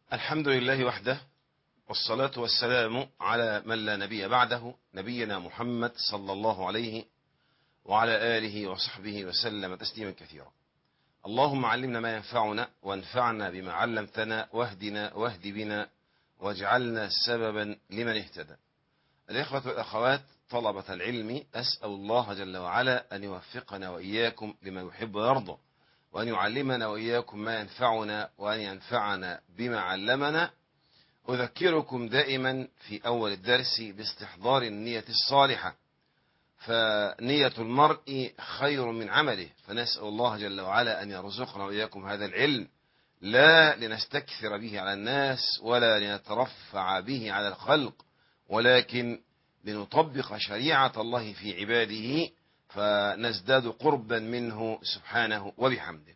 الحمد لله وحده، والصلاة والسلام على من لا نبي بعده، نبينا محمد صلى الله عليه وعلى آله وصحبه وسلم تسليما كثيرا. اللهم علمنا ما ينفعنا وانفعنا بما علمتنا، واهدنا واهد بنا واجعلنا سببا لمن اهتدى. الإخوة والأخوات طلبة العلم، أسأل الله جل وعلا أن يوفقنا وإياكم لما يحب ويرضى، وأن يعلمنا وإياكم ما ينفعنا، وأن ينفعنا بما علمنا. أذكركم دائما في أول الدرس باستحضار النية الصالحة، فنية المرء خير من عمله، فنسأل الله جل وعلا أن يرزقنا وإياكم هذا العلم، لا لنستكثر به على الناس ولا لنترفع به على الخلق، ولكن لنطبق شريعة الله في عباده فنزداد قربا منه سبحانه وبحمده.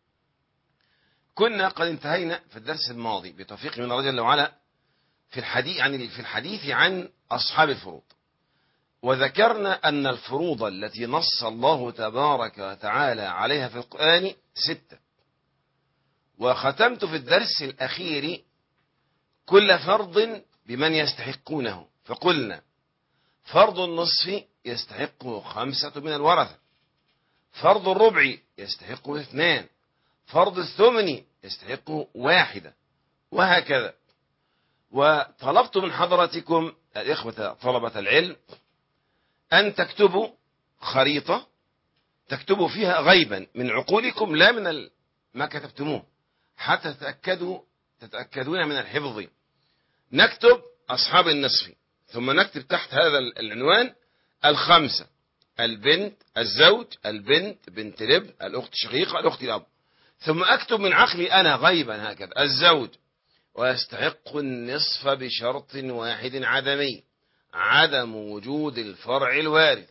كنا قد انتهينا في الدرس الماضي بتوفيق من الله جل وعلا في الحديث عن أصحاب الفروض، وذكرنا أن الفروض التي نص الله تبارك وتعالى عليها في القرآن 6، وختمت في الدرس الأخير كل فرض بمن يستحقونه، فقلنا فرض النصف يستحقه 5 من الورثة، فرض الربع يستحقه 2، فرض الثمن يستحقه 1، وهكذا. وطلبت من حضراتكم الإخوة طلبة العلم أن تكتبوا خريطة تكتبوا فيها غيبا من عقولكم، لا من ما كتبتموه، حتى تتأكدون من الحفظ. نكتب أصحاب النصف، ثم نكتب تحت هذا العنوان 5: البنت، الزوج، البنت، بنت الابن، الأخت الشقيقة، الأخت الأب. ثم أكتب من عقلي أنا غيبا هكذا: الزوج ويستحق النصف بشرط واحد عدمي، عدم وجود الفرع الوارث.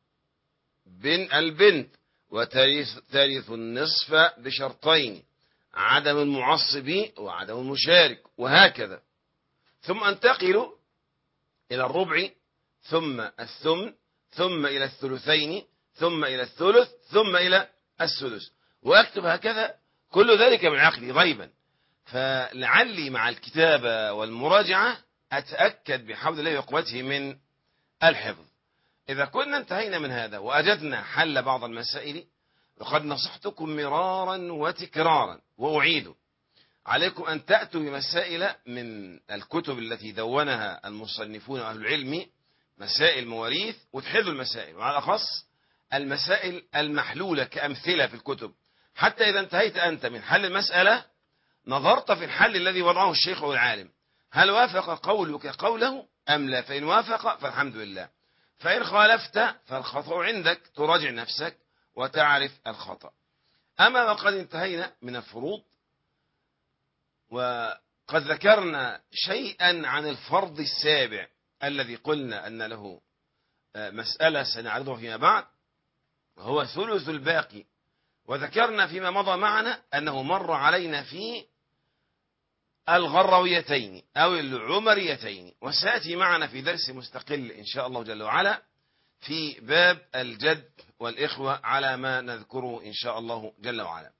البنت وترث النصف بشرطين: عدم المعصب وعدم المشارك، وهكذا. ثم أنتقل إلى الربع، ثم الثمن، ثم إلى الثلثين، ثم إلى الثلث، ثم إلى السدس، وأكتب هكذا كل ذلك من عقلي غيبا، فلعلي مع الكتابة والمراجعة أتأكد بحول الله وقوته من الحفظ. إذا كنا انتهينا من هذا وأجدنا حل بعض المسائل، وقد نصحتكم مرارا وتكرارا وأعيد عليكم أن تأتوا بمسائل من الكتب التي دونها المصنفون وأهل العلم، مسائل مواريث، وتحلوا المسائل، وعلى الأخص المسائل المحلولة كأمثلة في الكتب، حتى إذا انتهيت أنت من حل المسألة نظرت في الحل الذي وضعه الشيخ أو العالم، هل وافق قولك قوله أم لا؟ فإن وافق فالحمد لله، فإن خالفت فالخطأ عندك، تراجع نفسك وتعرف الخطأ. أما وقد انتهينا من الفروض، وقد ذكرنا شيئا عن الفرض السابع الذي قلنا أن له مسألة سنعرضها فيما بعد، وهو ثلث الباقي. وذكرنا فيما مضى معنا أنه مر علينا في الغرويتين أو العمريتين، وسيأتي معنا في درس مستقل إن شاء الله جل وعلا في باب الجد والإخوة على ما نذكره إن شاء الله جل وعلا.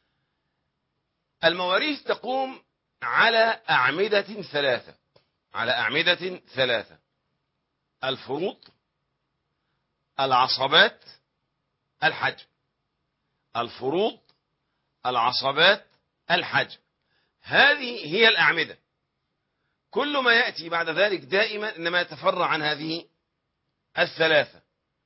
المواريث تقوم على أعمدة ثلاثة: الفروض، العصبات، الحج. الفروض، العصبات، الحج، هذه هي الأعمدة. كل ما يأتي بعد ذلك دائما إنما يتفرع عن هذه الثلاثة.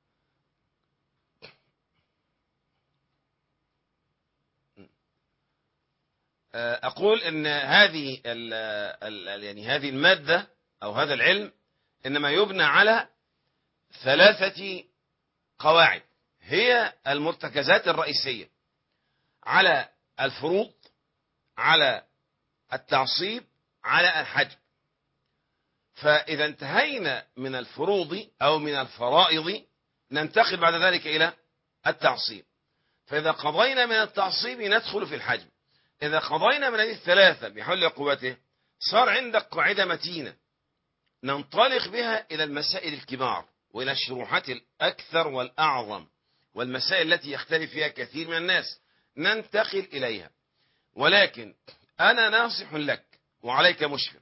أقول إن هذه هذه المادة أو هذا العلم إنما يبنى على 3 قواعد، هي المرتكزات الرئيسية: على الفروض، على التعصيب، على الحج. فإذا انتهينا من الفروض أو من الفرائض ننتقل بعد ذلك إلى التعصيب، فإذا قضينا من التعصيب ندخل في الحج. إذا قضينا من هذه ال3 بحول قوته صار عندك قاعدة متينة ننطلق بها إلى المسائل الكبار وإلى الشروحات الأكثر والأعظم، والمسائل التي يختلف فيها كثير من الناس ننتقل إليها. ولكن أنا ناصح لك وعليك مشفق،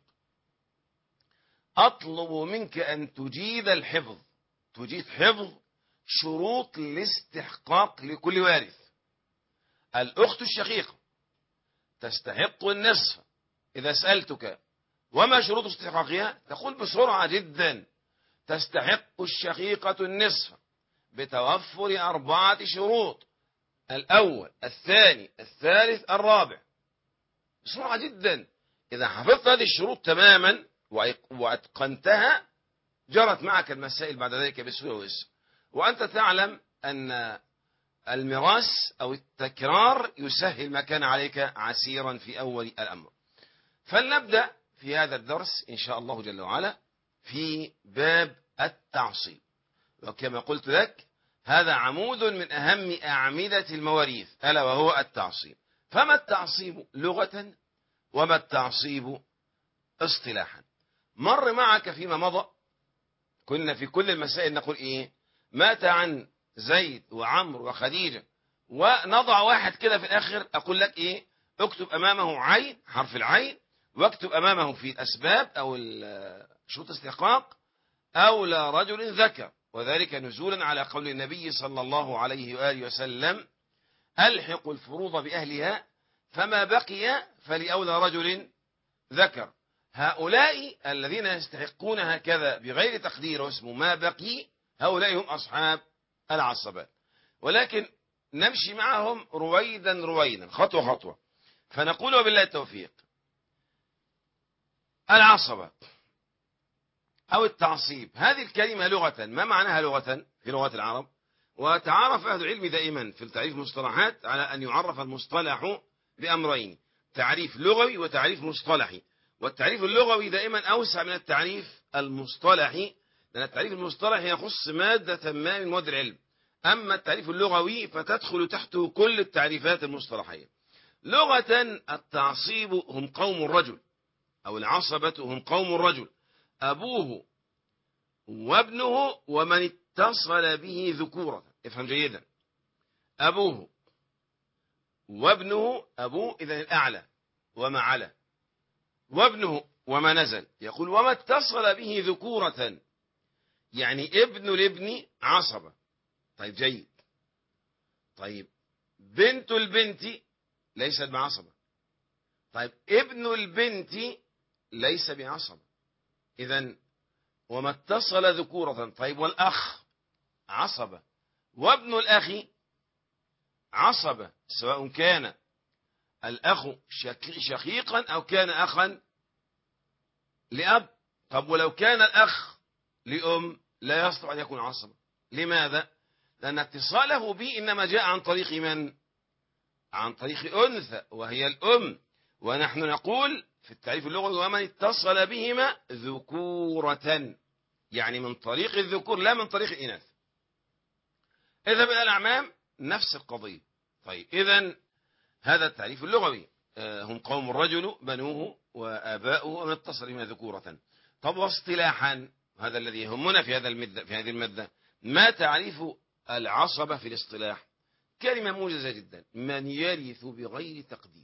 أطلب منك أن تجيد الحفظ، تجيد حفظ شروط الاستحقاق لكل وارث. الأخت الشقيقة تستحق النصف، إذا سألتك وما شروط استحقاقها تقول بسرعة جدا: تستحق الشقيقة النصف بتوفر 4 شروط: الأول، الثاني، الثالث، الرابع. بسرعة جدا. إذا حفظت هذه الشروط تماما وأتقنتها جرت معك المسائل بعد ذلك بسهولة ويسر. وأنت تعلم أن الميراث أو التكرار يسهل ما كان عليك عسيرا في أول الأمر. فلنبدأ في هذا الدرس إن شاء الله جل وعلا في باب التعصيب. وكما قلت لك هذا عمود من أهم أعمدة المواريث، ألا وهو التعصيب. فما التعصيب لغة وما التعصيب اصطلاحا؟ مر معك فيما مضى كنا في كل المسائل نقول إيه؟ مات عن زيد وعمرو وخديجة، ونضع واحد كده في الآخر أقول لك إيه؟ اكتب أمامه عين، حرف العين، واكتب أمامه في الأسباب أو شروط الاستحقاق: أولى رجل ذكر، وذلك نزولا على قول النبي صلى الله عليه وآله وسلم: ألحق الفروض بأهلها فما بقي فلأولى رجل ذكر. هؤلاء الذين يستحقون هكذا بغير تقدير واسمه ما بقي، هؤلاء هم أصحاب العصبات. ولكن نمشي معهم رويدا رويدا، خطوة خطوة. فنقول وبالله التوفيق: العصبة أو التعصيب، هذه الكلمة لغة ما معناها لغة في لغة العرب؟ وتعارف أهل العلم دائما في التعريف المصطلحات على أن يعرف المصطلح بأمرين: تعريف لغوي وتعريف مصطلحي. والتعريف اللغوي دائما أوسع من التعريف المصطلحي، لأن التعريف المصطلحي يخص مادة ما من مواد العلم، أما التعريف اللغوي فتدخل تحته كل التعريفات المصطلحية. لغة التعصيب هم قوم الرجل، أو العصبة هم قوم الرجل: أبوه وابنه ومن اتصل به ذكورة. افهم جيدا: أبوه وابنه، أبوه إذن الأعلى وما على، وابنه وما نزل. يقول وما اتصل به ذكورة، يعني ابن الابن عصبة. طيب جيد. طيب بنت البنت ليست بعصبة. طيب ابن البنت ليس بعصبة. إذن وما اتصل ذكورة. طيب والأخ عصبة، وابن الأخ عصبة، سواء كان الأخ شقيقا أو كان أخا لأب. طب ولو كان الأخ لأم لا يستطيع أن يكون عصبة. لماذا؟ لأن اتصاله به إنما جاء عن طريق من؟ عن طريق أنثى وهي الأم. ونحن نقول في التعريف اللغوي: ومن اتصل بهما ذكورة، يعني من طريق الذكور لا من طريق الإناث. إذا بقى الأعمام نفس القضية. طيب إذن هذا التعريف اللغوي: هم قوم الرجل بنوه وآباؤه ومن اتصل بهما ذكورة. طب واصطلاحا، هذا الذي يهمنا في هذه المادة: ما تعريف العصبة في الاصطلاح؟ كلمة موجزة جدا: من يرث بغير تقدير.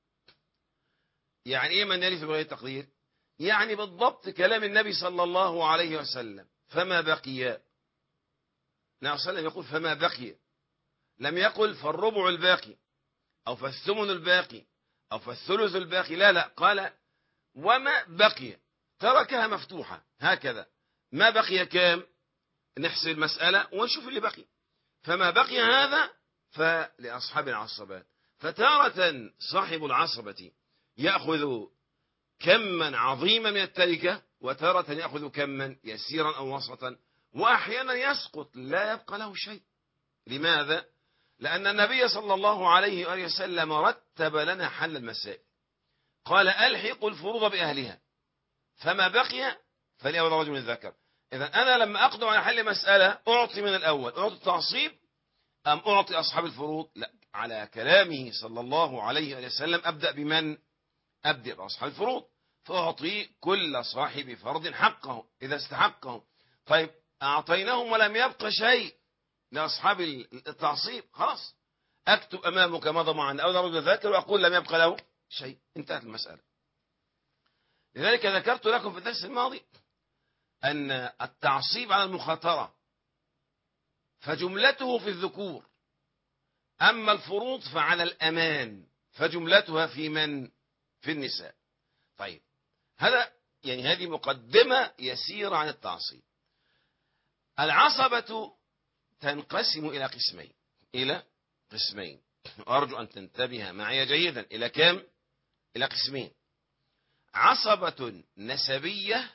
يعني إيه من يرث بغير تقدير؟ يعني بالضبط كلام النبي صلى الله عليه وسلم: فما بقي. النبي صلى الله عليه وسلم يقول فما بقي، لم يقل فالربع الباقي أو فالثمن الباقي أو فالثلث الباقي، لا لا، قال وما بقي، تركها مفتوحة هكذا. ما بقي كام؟ نحسب المسألة ونشوف اللي بقي. فما بقي هذا فلأصحاب العصبات. فتارة صاحب العصبة يأخذ كما عظيما من التركة، وتارة يأخذ كما يسيرا أو وسطا، وأحيانا يسقط لا يبقى له شيء. لماذا؟ لأن النبي صلى الله عليه وآله وسلم رتب لنا حل المسائل. قال ألحق الفروض بأهلها فما بقي فلأولى رجل ذكر. إذا أنا لما أقدم على حل مسألة أعطي من الأول، أعطي التعصيب أم أعطي أصحاب الفروض؟ لا، على كلامه صلى الله عليه وآله وسلم أبدأ بمن؟ أبدأ بأصحاب الفروض، فأعطي كل صاحب فرض حقه إذا استحقه. طيب أعطيناهم ولم يبق شيء لأصحاب التعصيب، خلاص أكتب أمامك مضى عن أولى رجل ذاكر وأقول لم يبق له شيء، انتهت المسألة. لذلك ذكرت لكم في الدرس الماضي أن التعصيب على المخاطرة فجملته في الذكور، أما الفروض فعلى الأمان فجملتها في من؟ في النساء. طيب هذا يعني هذه مقدمة يسيرة عن التعصيب. العصبة تنقسم إلى قسمين، أرجو أن تنتبه معي جيدا. إلى كم؟ إلى قسمين: عصبة نسبية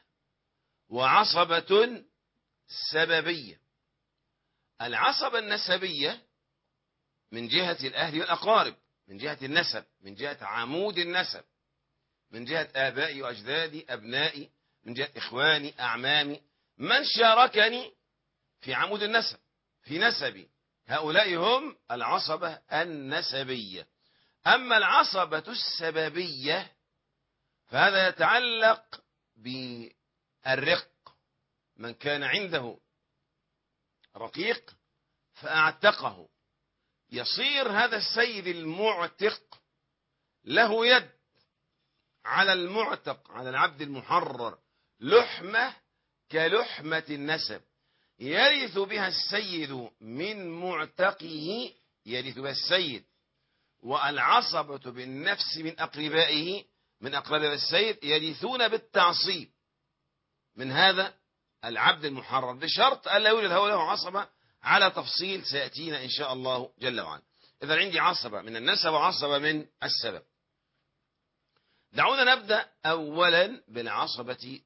وعصبة سببية. العصبة النسبية من جهة الأهل والأقارب، من جهة النسب، من جهة عمود النسب، من جهة آبائي وأجدادي أبنائي، من جهة إخواني أعمامي، من شاركني في عمود النسب في نسبي، هؤلاء هم العصبة النسبية. أما العصبة السببية فهذا يتعلق بالرق، من كان عنده رقيق فأعتقه، يصير هذا السيد المعتق له يد على المعتق، على العبد المحرر، لحمة كلحمة النسب، يرث بها السيد من معتقه، يرث بها السيد. والعصبة بالنفس من أقربائه، من أقرب السيد، يرثون بالتعصيب من هذا العبد المحرر، بشرط ألا يوجد هؤلاء عصبة، على تفصيل سيأتينا إن شاء الله جل وعلا. إذا عندي عصبة من النسب وعصبة من السبب. دعونا نبدأ أولا بالعصبة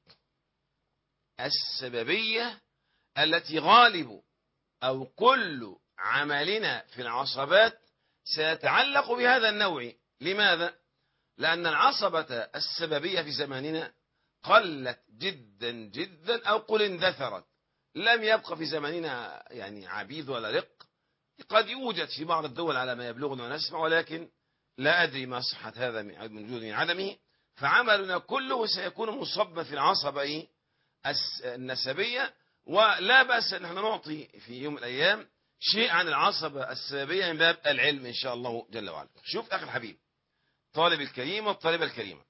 السببية التي غالب أو كل عملنا في العصبات سيتعلق بهذا النوع. لماذا؟ لأن العصبة السببية في زماننا قلت جدا جدا، أو قل اندثرت، لم يبقى في زماننا يعني عبيد ولا رق. قد يوجد في بعض الدول على ما يبلغنا ونسمع، ولكن لا أدري ما صحة هذا من وجود من عدمه. فعملنا كله سيكون مصبا في العصبة النسبية، ولا بأس أن احنا نعطي في يوم من الأيام شيء عن العصبة السببية من باب العلم إن شاء الله جل وعلا. شوف أخي الحبيب، طالب الكريم والطالبة الكريمة،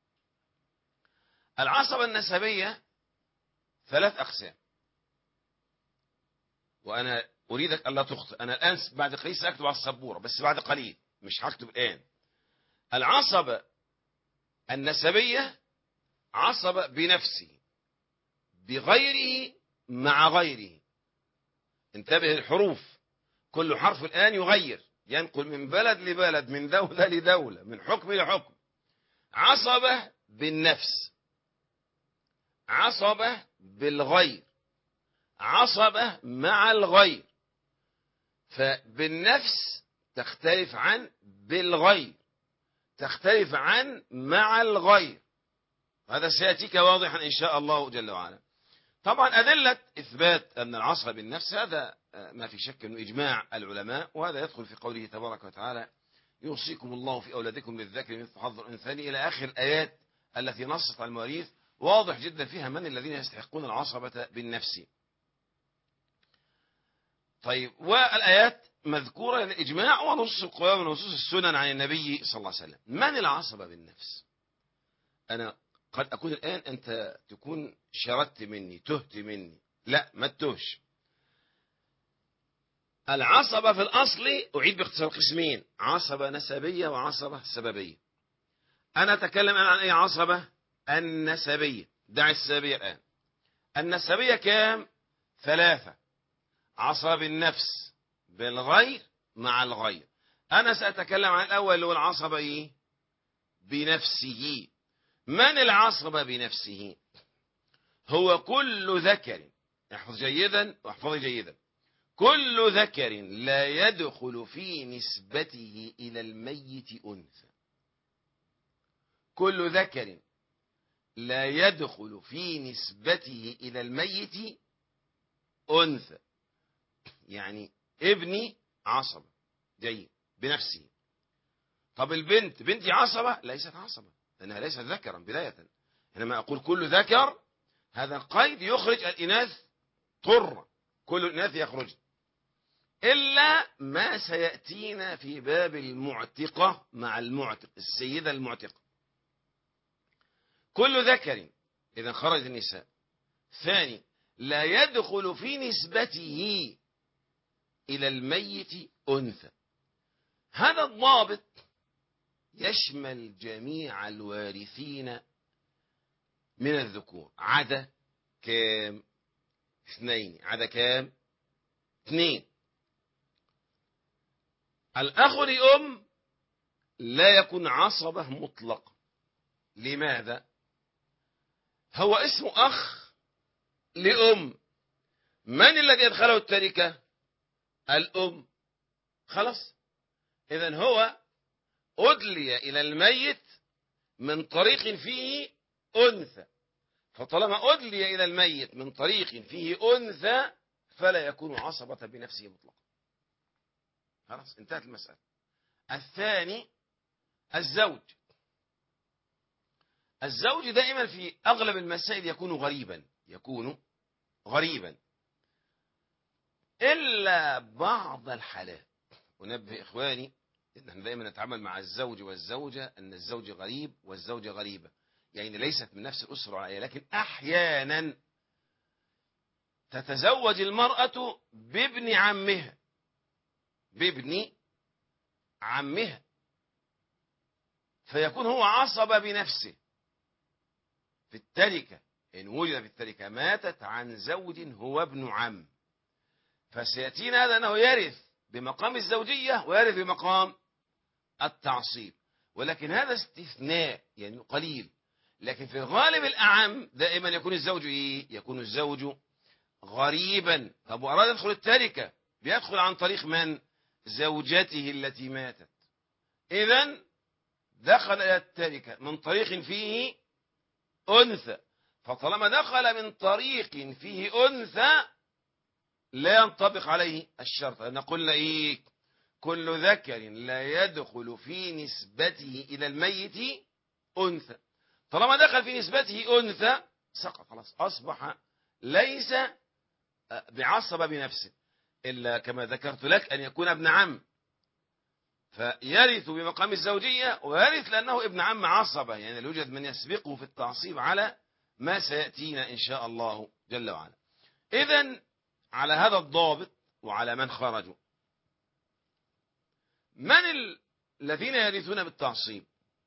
العصبة النسبية 3 أقسام، وأنا أريدك ألا تخطئ. أنا الآن بعد قليل سأكتب على السبورة، بس بعد قليل، مش هكتب الآن. العصبة النسبية عصبة بنفسه، بغيره، مع غيره. انتبه الحروف، كل حرف الآن يغير، ينقل من بلد لبلد، من دولة لدولة، من حكم لحكم. عصبة بالنفس، عصبة بالغير، عصبة مع الغير. فبالنفس تختلف عن بالغير، تختلف عن مع الغير. هذا سيأتيك واضحا إن شاء الله جل وعلا. طبعا أدلة إثبات أن العصبة بالنفس هذا ما في شك أنه إجماع العلماء، وهذا يدخل في قوله تبارك وتعالى: يوصيكم الله في أولادكم للذكر مثل حظ الأنثيين، إلى آخر الآيات التي نصت على المواريث، واضح جدا فيها من الذين يستحقون العصبة بالنفس. طيب، والآيات مذكورة الإجماع ونصوص القرآن ونصوص السنن عن النبي صلى الله عليه وسلم. من العصبة بالنفس؟ أنا قد أكون الآن أنت تكون شردت مني، تهت مني. لا، ما تتهش. العصبة في الأصل أعيد باختصار قسمين: عصبة نسبية وعصبة سببية. أنا أتكلم عن أي عصبة؟ النسبية. دع السببية الآن. النسبية كام؟ 3: عصبة بالنفس، بالغير، مع الغير. أنا سأتكلم عن الأول اللي هو العصبة بنفسه. من العصبة بنفسه؟ هو كل ذكر، احفظ جيدا واحفظي جيدا، كل ذكر لا يدخل في نسبته إلى الميت أنثى. كل ذكر لا يدخل في نسبته إلى الميت أنثى. يعني ابني عصبة جيد بنفسه. طب البنت، بنتي عصبة؟ ليست عصبة، لأنها ليست ذكرا بداية. حينما أقول كل ذكر، هذا قيد يخرج الإناث طرا، كل الإناث يخرج، إلا ما سيأتينا في باب المعتقة مع المعتق، السيدة المعتقة. كل ذكر إذا خرج النساء. ثاني لا يدخل في نسبته إلى الميت أنثى. هذا الضابط يشمل جميع الوارثين من الذكور عدا كام؟ اثنين. عدا كام؟ اثنين. الأخ لأم لا يكون عصبة مطلقة. لماذا؟ هو اسمه أخ لأم. من الذي أدخله التركة؟ الأم. خلاص. إذن هو أدلي إلى الميت من طريق فيه أنثى، فطالما أدلي إلى الميت من طريق فيه أنثى فلا يكون عصبة بنفسه مطلقا. خلاص انتهت المسألة. الثاني الزوج. الزوج دائما في أغلب المسائل يكون غريبا إلا بعض الحالات. أنبه إخواني إن احنا دائما نتعامل مع الزوج والزوجة أن الزوج غريب والزوجة غريبة، يعني ليست من نفس الأسرة والعائلة، لكن أحيانا تتزوج المرأة بابن عمها فيكون هو عصب بنفسه في التركة. إن وجد في التركة ماتت عن زوج هو ابن عم، فسيأتينا هذا أنه يرث بمقام الزوجية ويرث بمقام التعصيب، ولكن هذا استثناء يعني قليل. لكن في الغالب الأعم دائما يكون الزوج يكون الزوج غريبا. طب وأراد يدخل التركة بيدخل عن طريق من؟ زوجته التي ماتت. إذن دخل إلى التركة من طريق فيه أنثى، فطالما دخل من طريق فيه أنثى لا ينطبق عليه الشرط. نقول كل ذكر لا يدخل في نسبته إلى الميت أنثى. طالما دخل في نسبته أنثى سقط، خلاص أصبح ليس بعصب بنفسه، إلا كما ذكرت لك أن يكون ابن عم فيرث بمقام الزوجية، ويرث لأنه ابن عم عصبة، يعني لا يوجد من يسبقه في التعصيب على ما سيأتينا إن شاء الله جل وعلا. إذن على هذا الضابط وعلى من خرجوا، من الذين يرثون بالتعصيب؟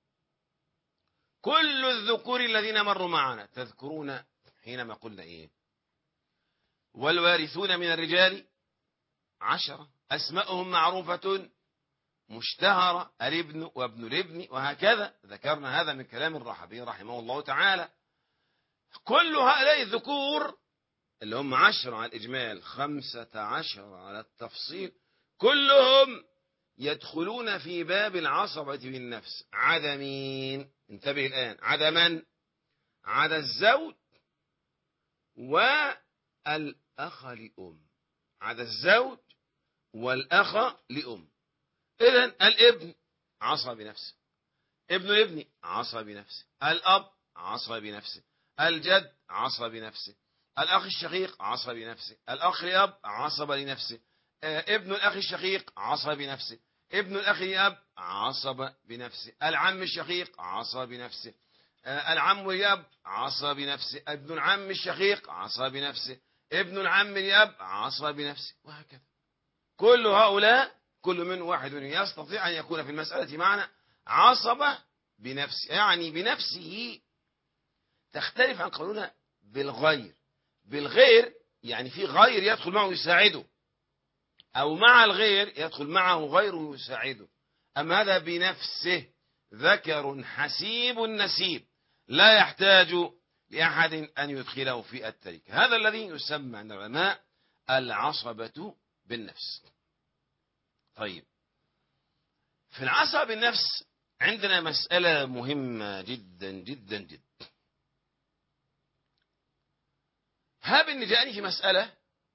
كل الذكور الذين مروا معنا. تذكرون حينما قلنا والوارثون من الرجال 10 أسماءهم معروفة مشتهرة، الابن وابن الابن وهكذا. ذكرنا هذا من كلام الرحبي رحمه الله تعالى. كل هؤلاء الذكور اللي هم 10 على الإجمال 15 على التفصيل كلهم يدخلون في باب العصبة بالنفس. عدا مين؟ انتبه الآن. عدا من؟ عدا الزوج والأخ لأم. عدا الزوج والأخ لأم. إذن الابن عصب بنفسه، ابن الابن عصب بنفسه، الأب عصب بنفسه، الجد عصب بنفسه، الأخ الشقيق عصب بنفسه، الأخ لأب عصب لنفسه، ابن الأخ الشقيق عصب بنفسه، ابن الأخ لأب عصب بنفسه، العم الشقيق عصب بنفسه، العم لأب عصب بنفسه، ابن العم الشقيق عصب بنفسه، ابن العم لأب عصب بنفسه، وهكذا. كل هؤلاء كل من واحد يستطيع أن يكون في المسألة معنا عصبة بنفسه، يعني بنفسه. تختلف عن قولنا بالغير يعني في غير يدخل معه يساعده، أو مع الغير يدخل معه غيره يساعده. أما هذا بنفسه ذكر حسيب نسيب لا يحتاج لأحد أن يدخله في التركة. هذا الذي يسمى عند العلماء العصبة بالنفس. طيب، في العصبة بالنفس عندنا مسألة مهمة جدا جدا جدا. هاب إن جاءني في مسألة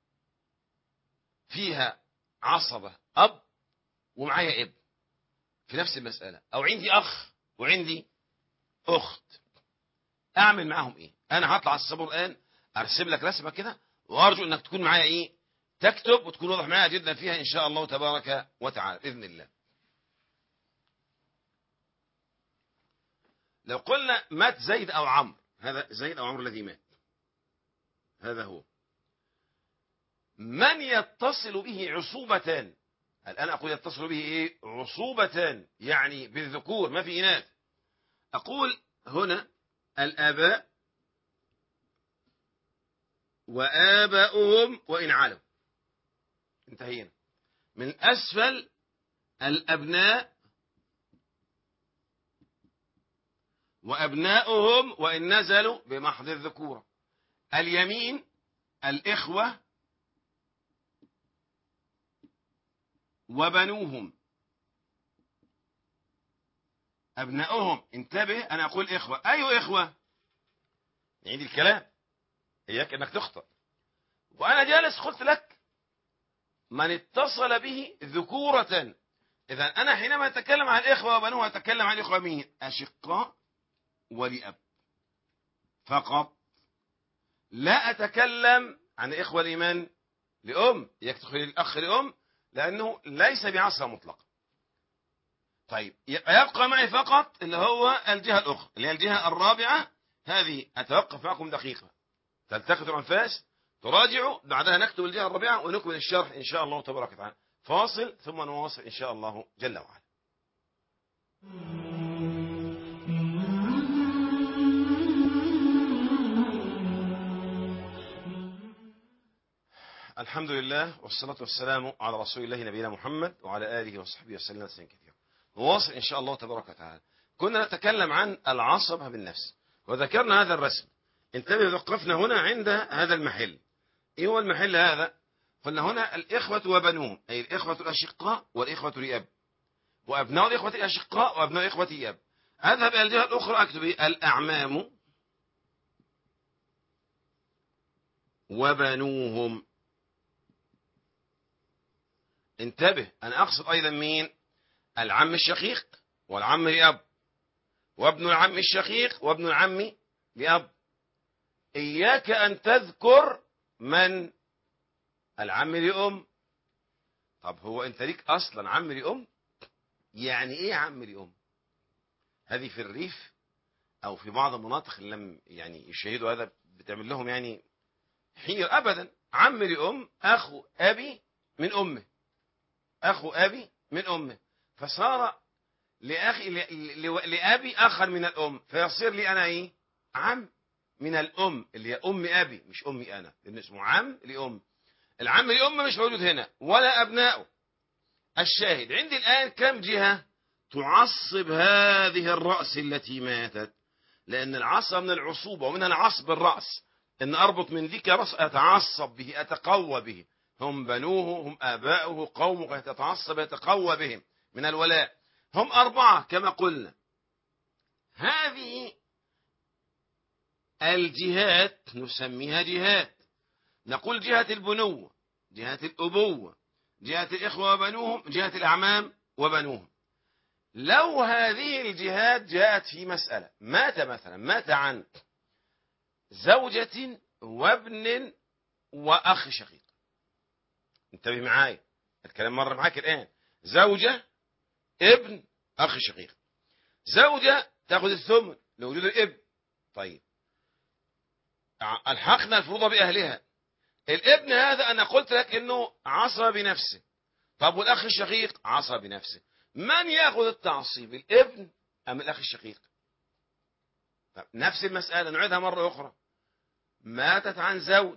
فيها عصبة أب ومعايا ابن في نفس المسألة، أو عندي أخ وعندي أخت، أعمل معاهم إيه؟ أنا هطلع على السبورة الآن أرسم لك رسمة كده، وأرجو أنك تكون معايا تكتب وتكون واضح معايا جدا فيها إن شاء الله تبارك وتعالى بإذن الله. لو قلنا مات زيد أو عمرو، هذا زيد أو عمرو الذي مات، هذا هو. من يتصل به عصوبتان، الآن أقول يتصل به إيه؟ عصوبتان، يعني بالذكور ما في إناث. أقول هنا الآباء وآباؤهم وإن علوا، انتهينا. من أسفل الأبناء وأبناؤهم وإن نزلوا بمحض الذكورة. اليمين الإخوة وبنوهم. أبناؤهم، انتبه أنا أقول إخوة، أي إخوة؟ نعيد الكلام، إياك أنك تخطأ. وأنا جالس قلت لك من اتصل به ذكورة. إذا أنا حينما أتكلم عن الإخوة وبنوه أتكلم عن الإخوة مين؟ أشقاء ولأب فقط، لا أتكلم عن إخوة لمن؟ لأم، يدخل الأخ لأم لأنه ليس بعصا مطلقة. طيب يبقى معي فقط اللي هو الجهة الأخرى اللي هي الجهة الرابعة. هذه أتوقف معكم دقيقة، تلتقط الأنفاس، تراجعوا، بعدها نكتب الجهة الرابعة ونكمل الشرح إن شاء الله تبارك وتعالى. فاصل ثم نواصل إن شاء الله جل وعلا. الحمد لله والصلاة والسلام على رسول الله نبينا محمد وعلى آله وصحبه وسلم تسليما كثيرا. نواصل إن شاء الله تبارك وتعالى. كنا نتكلم عن العصبة بالنفس وذكرنا هذا الرسم. انتبه، وقفنا هنا عند هذا المحل. إيه هو المحل هذا؟ قلنا هنا الإخوة وبنوهم، أي الإخوة الأشقاء والإخوة لأب، وأبناء الإخوة الأشقاء وأبناء الإخوة لأب. أذهب إلى الجهة الأخرى أكتب الأعمام وبنوهم. انتبه، أنا أقصد أيضا مين؟ العم الشقيق والعم لأب، وابن العم الشقيق وابن العم لأب. إياك أن تذكر من؟ العم لأم. طب هو أنت ليك أصلا عم لأم؟ يعني إيه عم لأم؟ هذه في الريف أو في بعض المناطق اللي لم يعني يشاهدوا هذا بتعمل لهم يعني حير. أبدا، عم لأم أخو أبي من أمه، أخو أبي من أمه، فصار لأخي لأبي أخا من الأم، فيصير لي أنا إيه؟ عم من الأم اللي هي أم أبي، مش أمي أنا، لأن اسمه عم لأم. العم لأم مش موجود هنا ولا أبنائه. الشاهد عندي الآن كم جهة تعصب هذه الرأس التي ماتت؟ لأن العصب من العصوبة ومنها العصب الرأس، إن أربط من ذيك رأس أتعصب به أتقوى به. هم بنوه، هم آباؤه، قومه، يتعصب يتقوى بهم من الولاء. هم أربعة كما قلنا. هذه الجهات نسميها جهات. نقول جهة البنوة، جهة الأبوة، جهة الإخوة وبنوهم، جهة الأعمام وبنوهم. لو هذه الجهات جاءت في مسألة، مات مثلا، مات عن زوجة وابن وأخ شقيق. انتبه معايا، الكلام مر معاك الآن. زوجة، ابن، أخ شقيق. زوجة تأخذ الثمن لوجود الابن. طيب الحقنا الفروض بأهلها. الابن هذا أنا قلت لك إنه عصى بنفسه. طب والأخ الشقيق عصى بنفسه. من يأخذ التعصيب، الابن أم الأخ الشقيق؟ طب نفس المسألة نعيدها مرة أخرى. ماتت عن زوج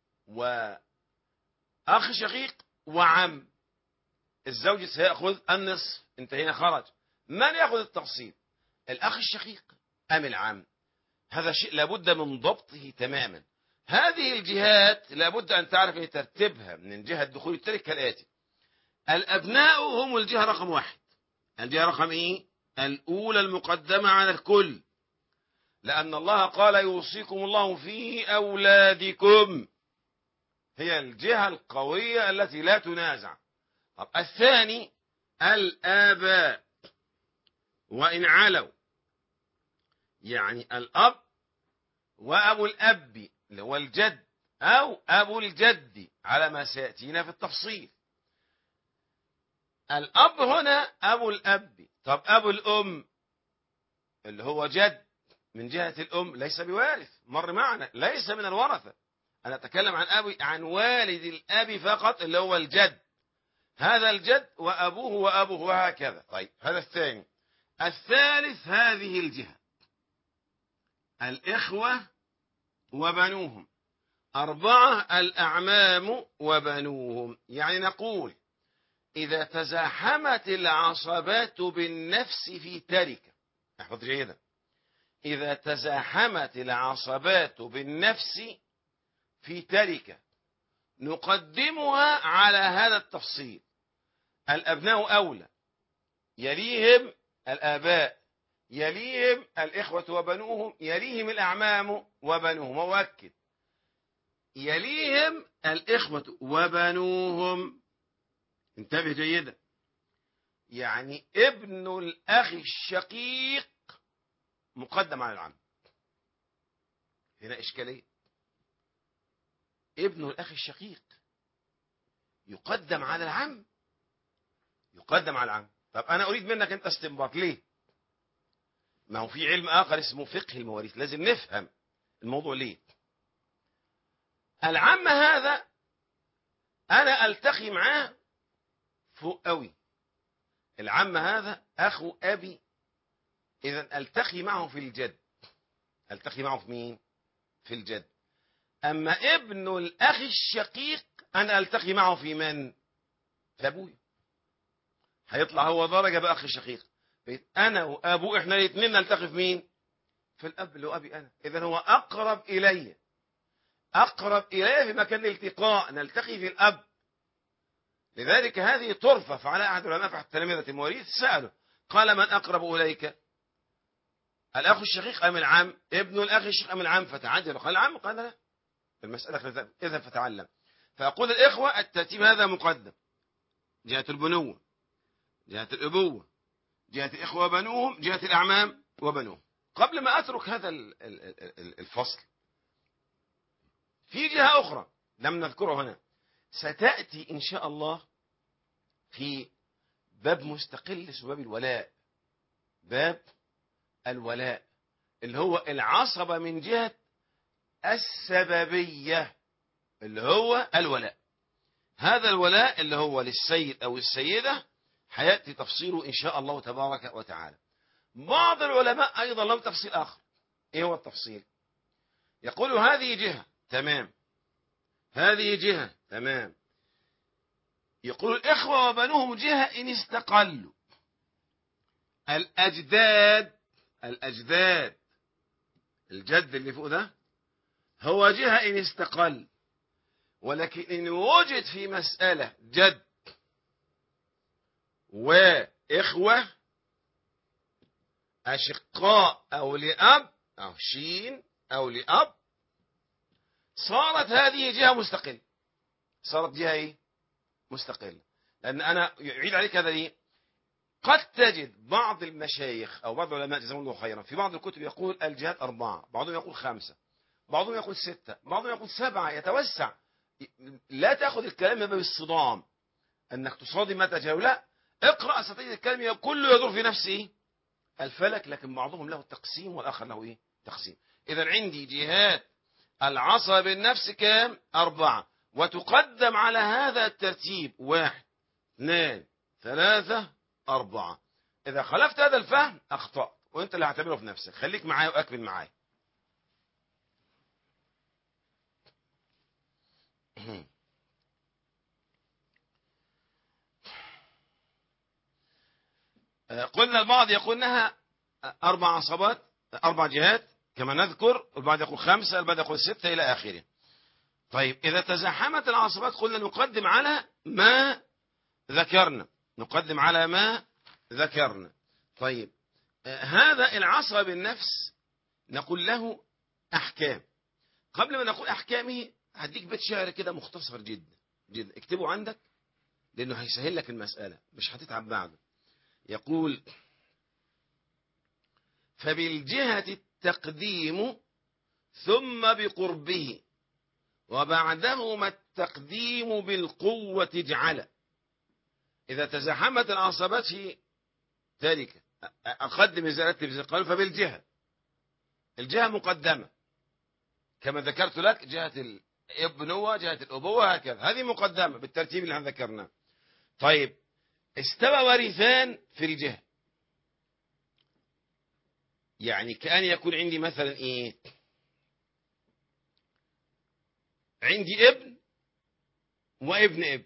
وأخ شقيق وعم، الزوج سيأخذ النصف، انتهينا، خرج. من يأخذ التعصيب، الأخ الشقيق أم العم؟ هذا شيء لابد من ضبطه تماما. هذه الجهات لابد أن تعرف أن ترتيبها من جهة دخول الترك كالآتي. الأبناء هم الجهة رقم 1. الجهة رقم إيه؟ الأولى المقدمة على الكل، لأن الله قال يوصيكم الله في أولادكم، هي الجهة القوية التي لا تنازع. طب الثاني الآباء وإن علوا، يعني الأب وأبو الأب اللي هو الجد أو أبو الجد على ما سيأتينا في التفصيل. الأب هنا أبو الأب. طب أبو الأم اللي هو جد من جهة الأم ليس بوارث، مر معنا، ليس من الورثة. أنا أتكلم عن والد الأب فقط اللي هو الجد، هذا الجد وأبوه وأبوه وهكذا. طيب هذا الثاني. الثالث هذه الجهة، الإخوة وبنوهم. 4 الأعمام وبنوهم. يعني نقول إذا تزاحمت العصبات بالنفس في تركة، احفظ جيدا، إذا تزاحمت العصبات بالنفس في تركة نقدمها على هذا التفصيل: الأبناء أولى، يليهم الآباء، يليهم الإخوة وبنوهم، يليهم الأعمام وبنوهم. وأؤكد يليهم الإخوة وبنوهم. انتبه جيدا، يعني ابن الأخ الشقيق مقدم على العم. هنا إشكالية، ابن الأخ الشقيق يقدم على العم، يقدم على العم. طب أنا أريد منك أنت استنباط ليه؟ ما هو في علم آخر اسمه فقه المواريث، لازم نفهم الموضوع ليه. العم هذا أنا ألتقي معاه فوق قوي، العم هذا أخو أبي، إذا ألتقي معه في الجد. ألتقي معه في مين؟ في الجد. أما ابن الأخ الشقيق أنا ألتقي معه في من؟ في أبوي. هيطلع هو درجة بأخ الشقيق، أنا وأبو إحنا الاثنين نلتقي في مين؟ في الأب اللي هو أبي أنا. إذا هو أقرب إلي، أقرب إلي في مكان الالتقاء، نلتقي في الأب. لذلك هذه طرفة. فعلى أحد العلماء في تلامذة المواريث سأله قال: من أقرب إليك؟ الأخ الشقيق أم العم؟ ابن الأخ الشقيق أم العم؟ فتعجل قال العم. قال لا، المسألة إذا فتعلم. فأقول الإخوة الترتيب هذا مقدم: جهة البنوة، جهة الأبوة، جهة الإخوة وبنوهم، جهة الأعمام وبنوهم. قبل ما أترك هذا الفصل، في جهة أخرى لم نذكرها هنا، ستأتي إن شاء الله في باب مستقل اسمه باب الولاء. باب الولاء اللي هو العصبة من جهة السببية، اللي هو الولاء. هذا الولاء اللي هو للسيد أو السيدة هيأتي تفصيله إن شاء الله تبارك وتعالى. بعض العلماء أيضا له تفصيل آخر. إيه هو التفصيل؟ يقول هذه جهة تمام، هذه جهة تمام. يقول الإخوة وبنوهم جهة إن استقلوا. الأجداد الجد اللي فوق ده هو جهة إن استقل، ولكن إن وجد في مسألة جد وإخوة أشقاء أو لأب أو شين أو لأب، صارت هذه جهة مستقلة. صارت جهة إيه؟ مستقلة. لأن أنا يعيد عليك هذا ليه؟ قد تجد بعض المشايخ أو بعض العلماء جزاهم الله خيرا في بعض الكتب يقول الجهات 4، بعضهم يقول 5، بعضهم يقول 6، بعضهم يقول 7، يتوسع. لا تأخذ الكلام باب الصدام أنك تصادم ما تجاهل، لا، اقرأ ستجد الكلام كله يدور في نفسه الفلك، لكن بعضهم له تقسيم والآخر له إيه؟ تقسيم. إذا عندي جهات العصب بالنفس كام؟ 4، وتقدم على هذا الترتيب 1 2 3 4. إذا خلفت هذا الفهم أخطأت، وأنت اللي هتعمله في نفسك. خليك معايا وأكمل معايا. قلنا البعض يقول انها 4 عصبات، 4 جهات كما نذكر، البعض يقول 5، البعض يقول 6 إلى آخره. طيب إذا تزاحمت العصبات قلنا نقدم على ما ذكرنا، نقدم على ما ذكرنا. طيب هذا العصب بالنفس نقول له أحكام. قبل ما نقول أحكامه هديك بيت شعر كده مختصر جدا جدا، اكتبه عندك لأنه هيسهل لك المسألة، مش هتتعب بعده. يقول: فبالجهة التقديم ثم بقربه، وبعدهما التقديم بالقوة اجعل. إذا تزاحمت العصبات في تركة أقدم إذا رتب إذا قال فبالجهة، الجهة مقدمة كما ذكرت لك، جهة الابنوة جهة الأبوة هكذا، هذه مقدمة بالترتيب اللي ذكرناه. طيب استوى ورثان في الجهة، يعني كأن يكون عندي مثلا إيه، عندي ابن وابن ابن،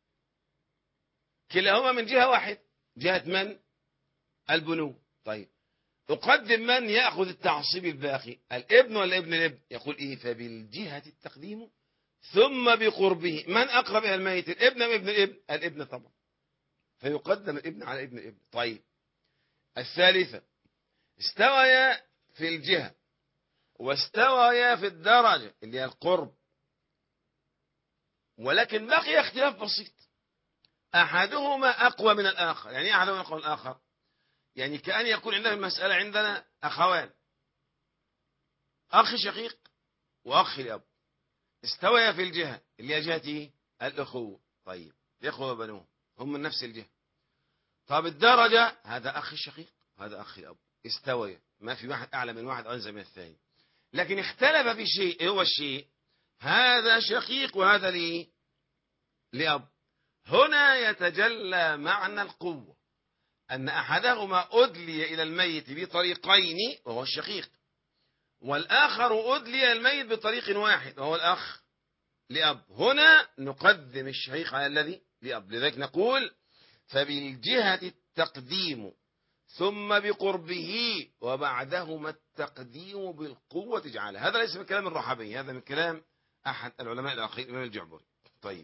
كلاهما من جهة واحد، جهة من؟ البنو. طيب أقدم من يأخذ التعصيب الباقي، الابن ولا ابن الابن؟ يقول إيه، فبالجهة التقديم ثم بقربه. من أقرب إلى الميت، الابن أم ابن الابن؟ الابن طبعا، فيقدم الابن على ابن الابن. طيب الثالثة، استويا في الجهة واستويا في الدرجة اللي هي القرب، ولكن بقي اختلاف بسيط، أحدهما أقوى من الآخر. يعني إيه أحدهما أقوى من الآخر؟ يعني كأن يكون عندنا المسألة عندنا أخوان، أخ شقيق وأخ لأب، استويا في الجهة اللي هي جهة إيه؟ الأخوة. طيب الإخوة وبنوهم هم من نفس الجهة. طب الدرجة، هذا أخ شقيق هذا أخ لأب، استويا، ما في واحد أعلى من واحد أنزل من الثاني، لكن اختلف في شيء. إيه هو الشيء؟ هذا شقيق وهذا ليه؟ لأب. هنا يتجلى معنى القوة، أن أحدهما أدلي إلى الميت بطريقين وهو الشقيق، والآخر أدلي الميت بطريق واحد وهو الأخ لأب. هنا نقدم الشقيق على الذي لأب، لذلك نقول فبالجهة التقديم ثم بقربه وبعدهما التقديم بالقوة جعله. هذا ليس من كلام الرحبي، هذا من كلام أحد العلماء الآخرين الإمام الجعبري. طيب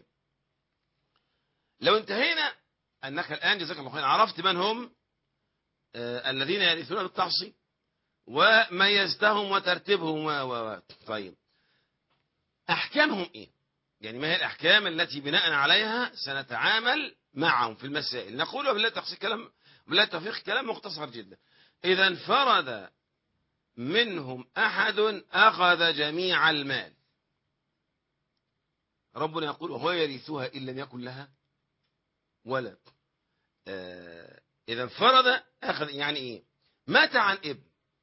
لو انتهينا أنك الآن جزاك الله خير عرفت من هم الذين يرثون بالتعصيب وميزتهم وترتيبهم طيب أحكامهم إيه؟ يعني ما هي الأحكام التي بناء عليها سنتعامل معهم في المسائل؟ نقول وبالله التوفيق كلام، بالله التوفيق كلام مختصر جدا. إذا انفرد منهم أحد أخذ جميع المال، ربنا يقول وهو يرثها إن لم يكن لها ولد. إذا انفرد أخذ، يعني إيه؟ مات عن ابن،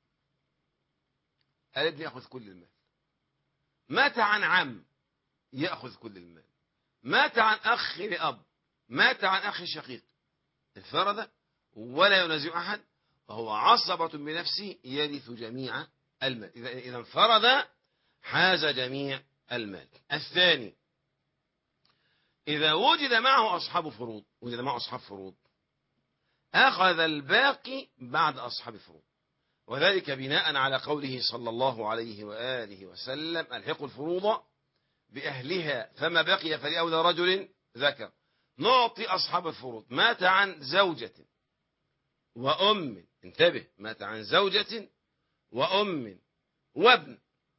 الابن يأخذ كل المال. مات عن عم يأخذ كل المال. مات عن أخ لأب، مات عن أخ شقيق، انفرد ولا ينازع أحد، وهو عصبة بنفسه يرث جميع المال. إذا انفرد حاز جميع المال. الثاني، إذا وجد معه أصحاب فروض، وجد معه أصحاب فروض أخذ الباقي بعد أصحاب فروض، وذلك بناء على قوله صلى الله عليه وآله وسلم الحقوا الفروض بأهلها فما بقي فلأولى رجل ذكر. نعطي أصحاب الفروض. مات عن زوجة وأم، انتبه، مات عن زوجة وأم وابن،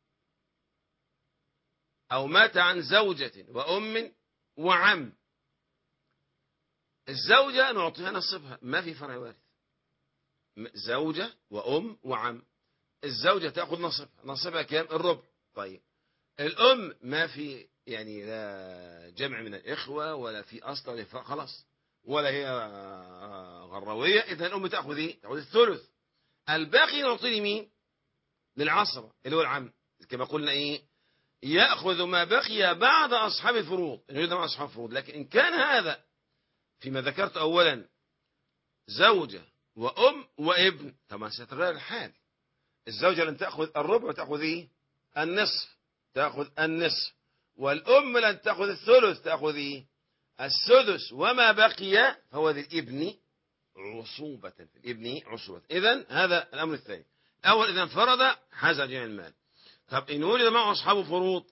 أو مات عن زوجة وأم وعم، الزوجة نعطيها نصفها، ما في فرع وارث، زوجة وأم وعم، الزوجة تأخذ نصفها كام؟ الربع. طيب الأم ما في، يعني لا جمع من الإخوة ولا في أصل ولا خلاص، ولا هي غروية، إذا الأم تأخذ إيه؟ تأخذ الثلث. الباقي نعطيه لمين؟ للعصبة اللي هو العم، كما قلنا إيه؟ يأخذ ما بقي بعد أصحاب الفروض، نريد مع أصحاب الفروض. لكن إن كان هذا فيما ذكرت أولا زوجة وأم وابن، طبعا ستتغير الحال. الزوجة لن تأخذ الربع وتأخذ إيه؟ النصف، تأخذ النصف. والأم لن تأخذ الثلث، تأخذ إيه؟ السدس. وما بقي فهو للابن عصوبة، في الابن عصوبة. إذن هذا الأمر الثاني. الأول إذا انفرد حاز جميع المال. طب إن وجد معه أصحاب فروض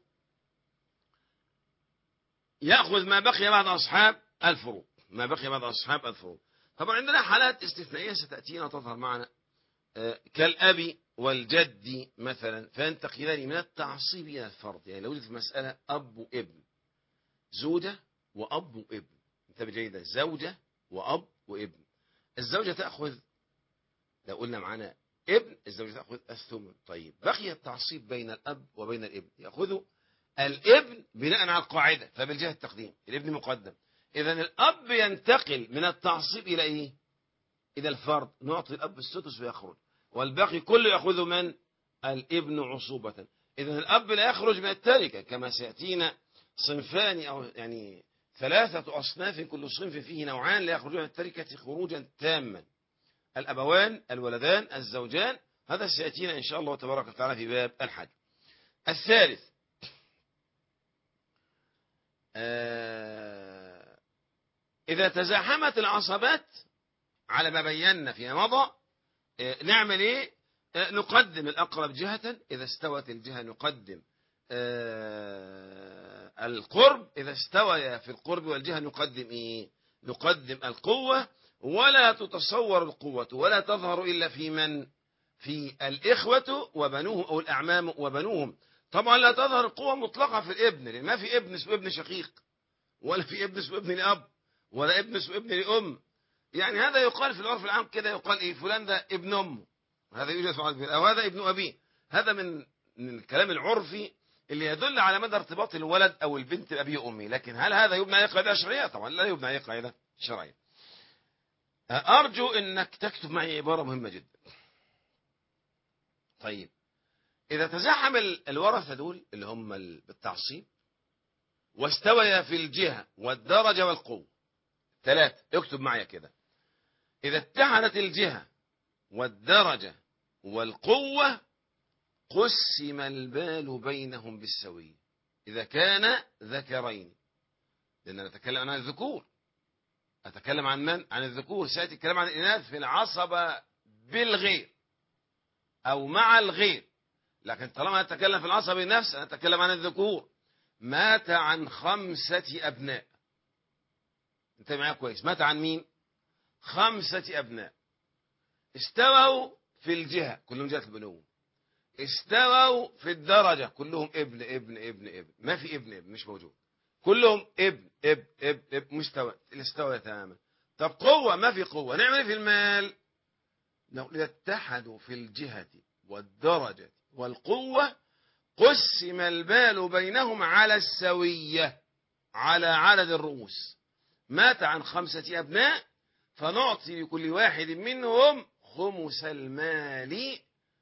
يأخذ ما بقي بعد أصحاب الفروض، ما بقي بعد أصحاب الفروض. طبعا عندنا حالات استثنائية ستأتينا وتظهر معنا، كالأب والجد مثلا، فينتقلان من التعصيب إلى الفرض. يعني لو وجد في مسألة أب وابن، زوجة وأب وابن، انتبه جيدا، زوجة وأب وابن، الزوجة تأخذ، لو قلنا معنا ابن، الزوجة تأخذ الثمن. طيب بقي التعصيب بين الأب وبين الابن، يأخذ الابن بناء على القاعدة، فبالجهة التقديم الابن مقدم. إذن الأب ينتقل من التعصيب إلى إيه؟ إذا الفرد نعطي الأب السدس ويخرج، والباقي كله يأخذ من الابن عصوبة. إذا الأب لا يخرج من التركة، كما سيأتينا صنفان أو يعني 3 أصناف كل صنف فيه نوعان لا يخرجون من التركة خروجا تاما: الأبوان، الولدان، الزوجان. هذا سيأتينا إن شاء الله تبارك وتعالى في باب الحج. الثالث إذا تزاحمت العصبات على ما بينا فيما مضى، نعمل إيه؟ نقدم الأقرب جهة، إذا استوت الجهة نقدم القرب، إذا استوى في القرب والجهة نقدم إيه؟ نقدم القوة. ولا تتصور القوة ولا تظهر إلا في من؟ في الإخوة وبنوهم أو الأعمام وبنوهم. طبعا لا تظهر القوة مطلقة في الابن، لأن ما في ابن اسمه ابن شقيق، ولا في ابن اسمه ابن لأب، ولا ابن اسمه ابن لأم. يعني هذا يقال في العرف العام كده، يقال إيه؟ فلان ده ابن أمه، هذا يوجد في العرف، أو هذا ابن أبيه. هذا من الكلام العرفي اللي يدل على مدى ارتباط الولد أو البنت بأبي وأمي. لكن هل هذا يبنى عليه قاعدة شرعية؟ طبعا لا يبنى عليه قاعدة شرعية. أرجو أنك تكتب معي عبارة مهمة جدا. طيب، إذا تزاحم الورثة دول اللي هم بالتعصيب واستويا في الجهة والدرجة والقوة 3، اكتب معي كده: إذا اتحدت الجهة والدرجة والقوة قسم المال بينهم بالسوية، إذا كان ذكرين، لأن نتكلم عن الذكور. أتكلم عن من؟ عن الذكور. سيأتي الكلام عن الإناث في العصبة بالغير أو مع الغير، لكن طالما نتكلم في العصبة بالنفس نتكلم عن الذكور. مات عن 5 أبناء. انت معايا كويس؟ مات عن مين؟ 5 أبناء. استووا في الجهة، كلهم جهة البنوة. استووا في الدرجة، كلهم ابن ابن ابن ابن، ما في ابن ابن مش موجود، كلهم ابن ابن ابن ابن، مستوى الاستوى تماما. طب قوة، ما في قوة. نعمل ايه في المال؟ إذا اتحدوا في الجهة والدرجة والقوة قسم المال بينهم على السوية، على عدد الرؤوس. مات عن 5 أبناء، فنعطي لكل واحد منهم خمس المال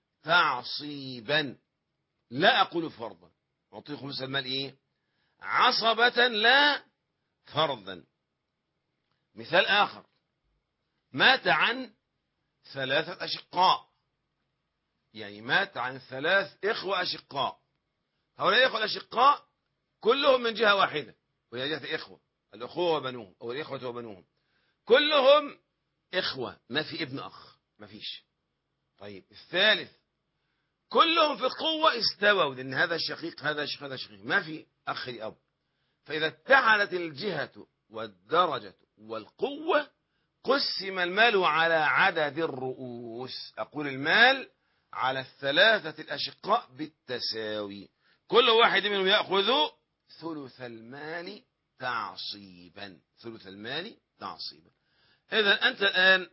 تعصيبا، لا أقول فرضا. نعطيه خمس المال إيه؟ عصبة لا فرضا. مثال آخر: مات عن 3 أشقاء، يعني مات عن 3 إخوة أشقاء. هؤلاء الإخوة الأشقاء كلهم من جهة واحدة، وهي جهة إخوة، الأخوة وبنوهم أو الإخوة وبنوهم، كلهم إخوة، ما في ابن أخ، ما فيش. طيب الثالث: كلهم في القوة استووا، لأن هذا شقيق هذا شقيق هذا شقيق، ما في أخ لأب. فإذا اتحدت الجهة والدرجة والقوة قسم المال على عدد الرؤوس. أقول المال على 3 الأشقاء بالتساوي، كل واحد منهم يأخذ ثلث المال تعصيبا، ثلث المال تعصيبا. إذا أنت الآن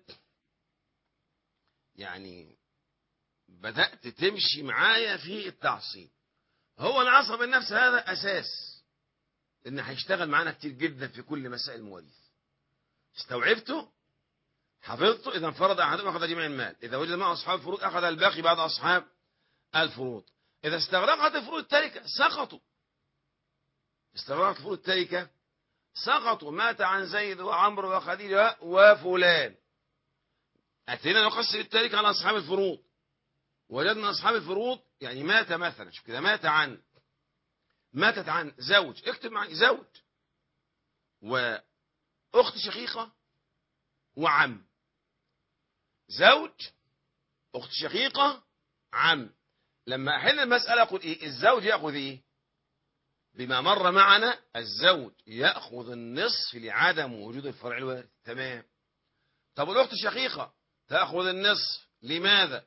يعني بدأت تمشي معايا في التعصيب. هو العصب النفس هذا أساس، إن هيشتغل معانا كتير جدا في كل مسائل المواريث. استوعبته؟ حفظته؟ إذا انفرد أحدهم أخذ جميع المال، إذا وجد مع أصحاب الفروض أخذ الباقي بعد أصحاب الفروض. إذا استغرقت فروض التركة سقطوا، استغرقت فروض التركة سقطوا. مات عن زيد وعمرو وخديجة وفلان، أتينا نقسم التركة على أصحاب الفروض، وجدنا أصحاب الفروض يعني مات مثلا، شوف كده، ماتت عن زوج، اكتب معي زوج وأخت شقيقة وعم، زوج أخت شقيقة عم. لما أحل المسألة أقول إيه؟ الزوج يأخذ إيه؟ بما مر معنا الزوج يأخذ النصف لعدم وجود الفرع الوارث، تمام. طب الأخت الشقيقة تأخذ النصف، لماذا؟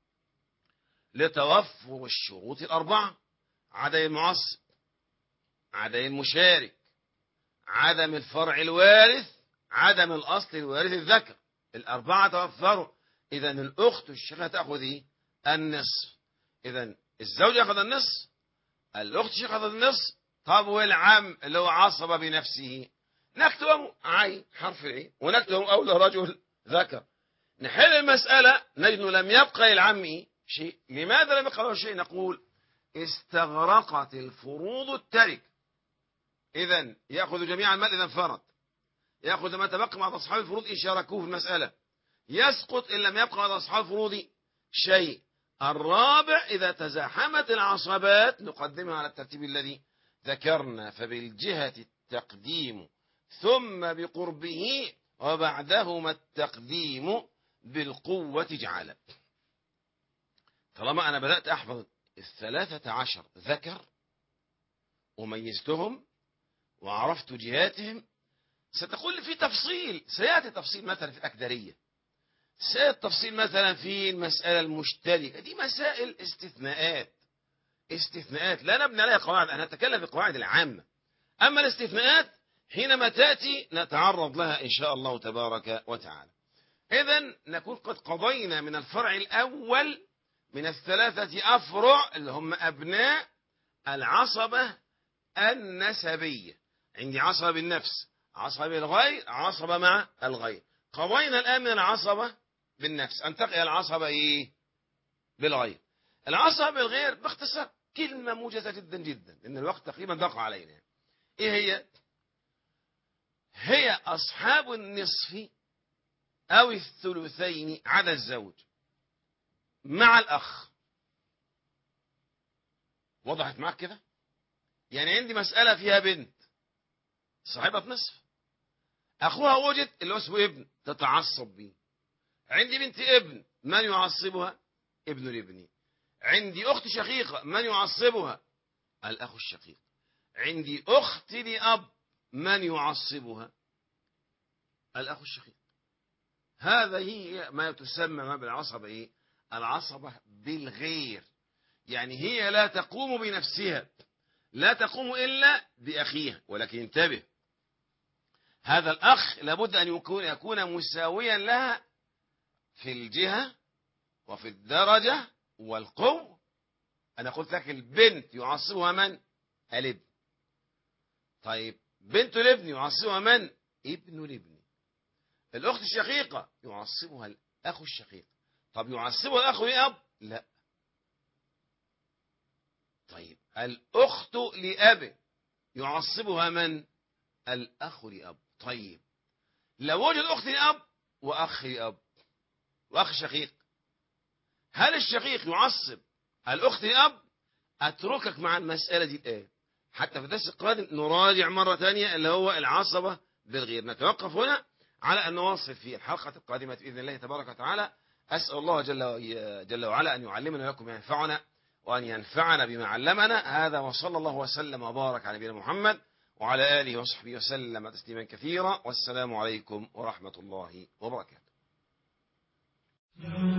لتوفر الشروط ال4: عدم المعصب، عدم المشارك، عدم الفرع الوارث، عدم الأصل الوارث الذكر. ال4 توفروا. إذا الأخت الشقيقة تأخذ إيه؟ النصف. إذا الزوج يأخذ النصف، الأخت الشقيقة تأخذ النصف. طب والعم اللي هو عصب بنفسه نكتبه عين حرف العين، ونكتبه أولى رجل ذكر. نحل المسألة نجد لم يبقى للعم شيء. لماذا لم يبقى له شيء؟ نقول استغرقت الفروض الترك. إذن يأخذ جميع المال إذا انفرد، يأخذ ما تبقى مع أصحاب الفروض إن شاركوه في المسألة، يسقط إن لم يبقى مع أصحاب الفروض شيء. الرابع إذا تزاحمت العصبات نقدمها على الترتيب الذي ذكرنا، فبالجهة التقديم ثم بقربه وبعدهما التقديم بالقوة جعل. طالما أنا بدأت أحفظ 13 ذكر وميزتهم وعرفت جهاتهم، ستقول لي في تفصيل، سيأتي تفصيل مثلا في الأكدرية، سيأتي تفصيل مثلا في المسألة المشتركة، دي مسائل استثناءات لا نبني عليها قواعد، أنا أتكلم في القواعد العامة. أما الاستثناءات حينما تأتي نتعرض لها إن شاء الله تبارك وتعالى. إذن نكون قد قضينا من الفرع الأول من الثلاثة أفرع اللي هم أبناء العصبة النسبية. عندي عصبة بالنفس، عصبة بالغير، عصبة مع الغير. قضينا الآن من العصبة بالنفس، أنتقل إلى العصبة بالغير. العصبة بالغير باختصار كلمة موجزة جدا جدا لأن الوقت تقريبا ضاق علينا. إيه هي؟ هي أصحاب النصف أو الثلثين على الزوج مع الأخ. وضحت معك كده؟ يعني عندي مسألة فيها بنت صاحبة نصف، أخوها وجد اللي هو اسمه ابن تتعصب به. عندي بنت ابن، من يعصبها؟ ابن الابن. عندي أخت شقيقة، من يعصبها؟ الأخ الشقيق. عندي أخت لأب، من يعصبها؟ الأخ الشقيق. هذا هي ما تسمى ما بالعصبة إيه؟ العصبة بالغير. يعني هي لا تقوم بنفسها، لا تقوم إلا بأخيها. ولكن انتبه، هذا الأخ لابد أن يكون مساويا لها في الجهة وفي الدرجة والقوة. أنا قلت لك البنت يعصبها من؟ الابن. طيب بنت الابن يعصبها من؟ ابن الابن. الأخت الشقيقة يعصبها الأخ الشقيق. طب يعصبها الأخ لأب؟ لا. طيب الأخت لأب يعصبها من؟ الأخ لأب. طيب لو وجد أخت لأب وأخ لأب وأخ شقيق، هل الشقيق يعصب الأخت لأب؟ أتركك مع المسألة دي الآن حتى في الدرس القادم نراجع مرة ثانية اللي هو العصبة بالغير. نتوقف هنا على أن نواصل في الحلقة القادمة بإذن الله تبارك وتعالى. أسأل الله جل وعلا أن يعلمنا لكم ينفعنا وأن ينفعنا بما علمنا. هذا وصلى الله وسلم وبارك على نبينا محمد وعلى آله وصحبه وسلم تسليما كثيرا. والسلام عليكم ورحمة الله وبركاته.